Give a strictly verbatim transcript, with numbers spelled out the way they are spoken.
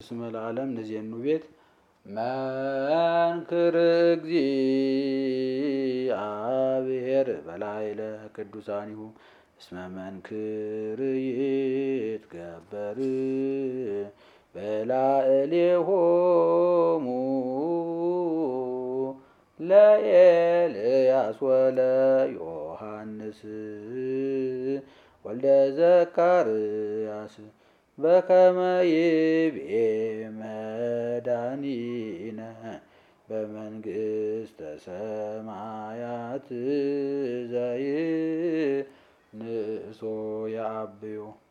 እስመ ለዓለም ንዜኑ ቤት መንክር እግዚአብሔር በላዕለ ቅዱሳኒሁ እስመ መንክር ይትገበር በላዕሌሆሙ ለኤልያስ ወለዮሐንስ ወልደ ዘካርያስ በከመ ይቤ መድኃኒነ በመንግሥተ ሰማያት ዘይንእሶ ያአብዮ